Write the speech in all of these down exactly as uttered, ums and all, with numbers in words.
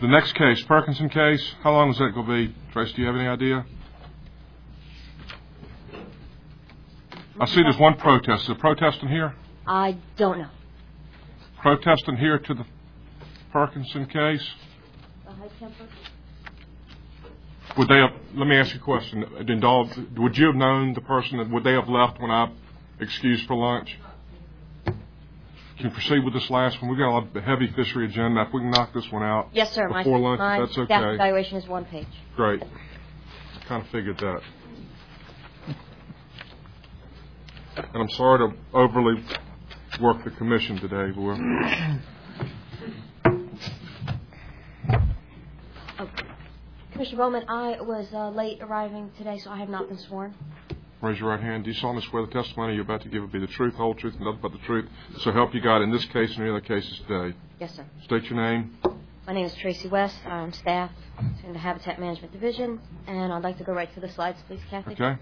The next case, Perkinson case, how long is that going to be? Trace, do you have any idea? I see there's one protest. Is there protesting here? I don't know. Protesting here to the Perkinson case? The Hyde Kemper? Would they have, let me ask you a question. Did all, would you have known the person, that, would they have left when I excused for lunch? Can you proceed with this last one? We've got a lot of heavy fishery agenda. If we can knock this one out yes, sir. before my, lunch, my that's okay. Staff evaluation is one page. Great. Kind of figured that. And I'm sorry to overly work the commission today, but we're... Oh. Commissioner Bowman, I was uh, late arriving today, so I have not been sworn. Raise your right hand. Do you solemnly swear the testimony you're about to give will be the truth, the whole truth, and nothing but the truth, so help you God in this case and any other cases today? Yes, sir. State your name. My name is Tracy West. I'm staff in the Habitat Management Division, and I'd like to go right to the slides, please, Kathy. Okay.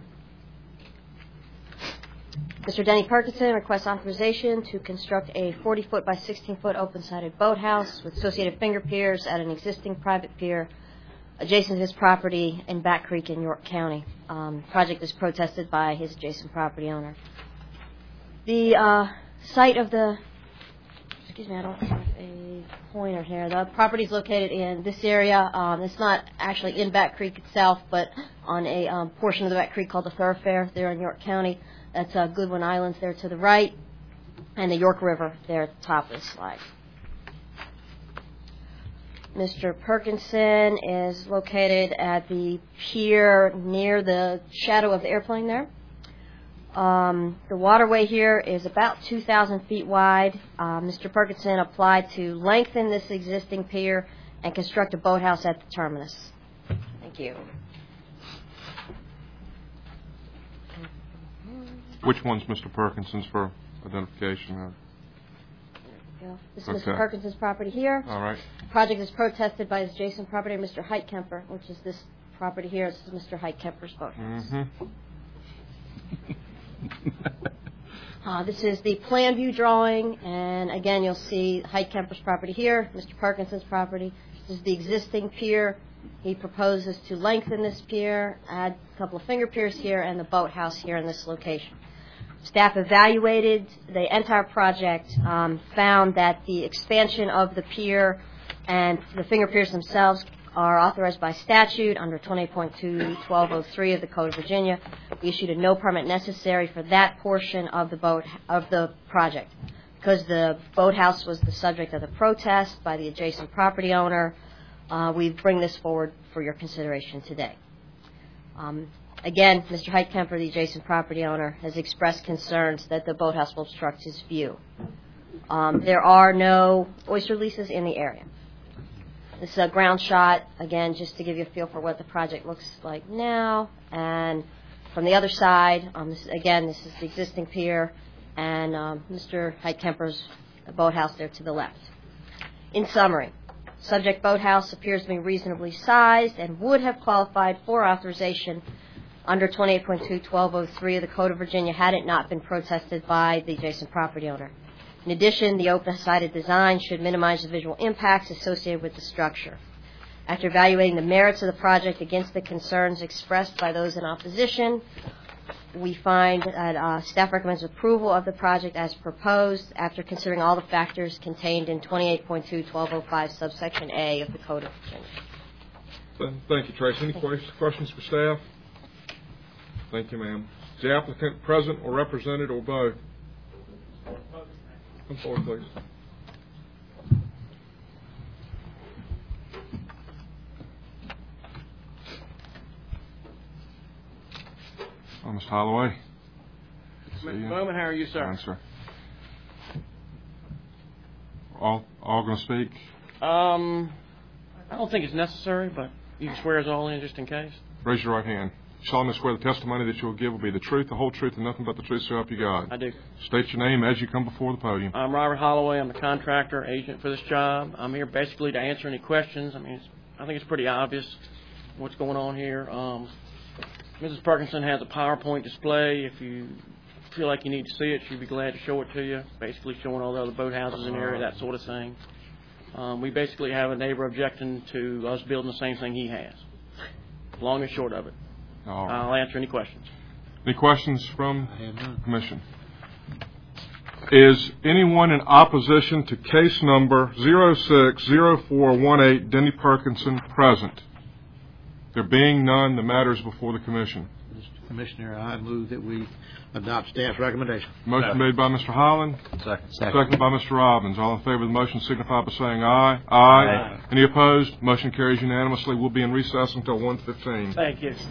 Mister Denny Perkinson requests authorization to construct a forty foot by sixteen foot open-sided boathouse with associated finger piers at an existing private pier adjacent to his property in Back Creek in York County. Um, project is protested by his adjacent property owner. The uh, site of the, excuse me, I don't have a pointer here. The property is located in this area. Um, it's not actually in Back Creek itself, but on a um, portion of the Back Creek called the Thoroughfare there in York County. That's uh, Goodwin Islands there to the right, and the York River there at the top of the slide. Mister Perkinson is located at the pier near the shadow of the airplane there. Um, the waterway here is about two thousand feet wide. Uh, Mister Perkinson applied to lengthen this existing pier and construct a boathouse at the terminus. Thank you. Which one's Mister Perkinson's for identification? There we go. This is Okay. Mister Perkinson's property here. All right. The project is protested by his adjacent property, Mister Hyde Kemper, which is this property here. This is Mister Hyde Kemper's boathouse. Mm-hmm. uh, this is the plan view drawing, and again, you'll see Hyde Kemper's property here, Mister Perkinson's property. This is the existing pier. He proposes to lengthen this pier, add a couple of finger piers here, and the boathouse here in this location. Staff evaluated the entire project, um, found that the expansion of the pier and the finger piers themselves are authorized by statute under twenty-eight point two twelve oh three of the Code of Virginia. We issued a no permit necessary for that portion of the boat of the project. Because the boathouse was the subject of the protest by the adjacent property owner, uh, we bring this forward for your consideration today. Um, Again, Mister Hyde Kemper, the adjacent property owner, has expressed concerns that the boathouse will obstruct his view. Um, there are no oyster leases in the area. This is a ground shot, again, just to give you a feel for what the project looks like now. And from the other side, um, this, again, this is the existing pier, and um, Mister Hyde Kemper's boathouse there to the left. In summary, subject boathouse appears to be reasonably sized and would have qualified for authorization under twenty-eight point two twelve oh three of the Code of Virginia had it not been protested by the adjacent property owner. In addition, the open-sided design should minimize the visual impacts associated with the structure. After evaluating the merits of the project against the concerns expressed by those in opposition, we find that uh, staff recommends approval of the project as proposed after considering all the factors contained in twenty-eight point two twelve oh five subsection A of the Code of Virginia. Thank you, Tracy. Any questions for staff? Thank you, ma'am. Is the applicant present or represented or both? Come forward, please. Oh, Mister Holloway. Mister Bowman, how are you, sir? Fine, sir. All, all going to speak? Um, I don't think it's necessary, but you can swear us all in just in case. Raise your right hand. You solemnly swear the testimony that you will give will be the truth, the whole truth, and nothing but the truth, so help you God. I do. State your name as you come before the podium. I'm Robert Holloway. I'm the contractor agent for this job. I'm here basically to answer any questions. I mean, it's, I think it's pretty obvious what's going on here. Um, Missus Perkinson has a PowerPoint display. If you feel like you need to see it, she'd be glad to show it to you. Basically showing all the other boathouses in the area, that sort of thing. Um, we basically have a neighbor objecting to us building the same thing he has. Long and short of it. All right. I'll answer any questions. Any questions from the Commission? Is anyone in opposition to case number zero six zero four one eight, Denny Parkinson, present? There being none, the matter is before the Commission. Mister Commissioner, I move that we adopt staff's recommendation. Motion made by Mister Holland, Second. seconded by Mister Robbins. All in favor of the motion signify by saying aye. Aye. Aye. Any opposed? Motion carries unanimously. We'll be in recess until one fifteen. Thank you.